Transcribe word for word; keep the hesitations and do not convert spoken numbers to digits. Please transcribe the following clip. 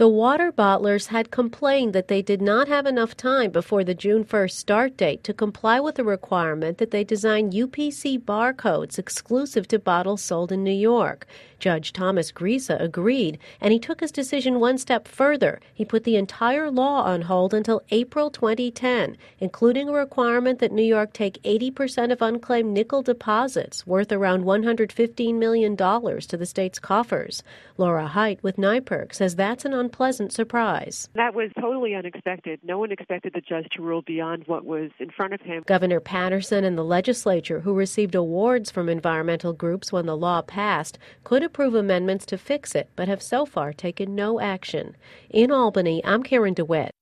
The water bottlers had complained that they did not have enough time before the June first start date to comply with the requirement that they design U P C barcodes exclusive to bottles sold in New York. Judge Thomas Griesa agreed, and he took his decision one step further. He put the entire law on hold until April twenty ten, including a requirement that New York take eighty percent of unclaimed nickel deposits, worth around one hundred fifteen million dollars, to the state's coffers. Laura Height with NYPIRG says that's an unpleasant surprise. That was totally unexpected. No one expected the judge to rule beyond what was in front of him. Governor Patterson and the legislature, who received awards from environmental groups when the law passed, could approve amendments to fix it, but have so far taken no action. In Albany, I'm Karen DeWitt.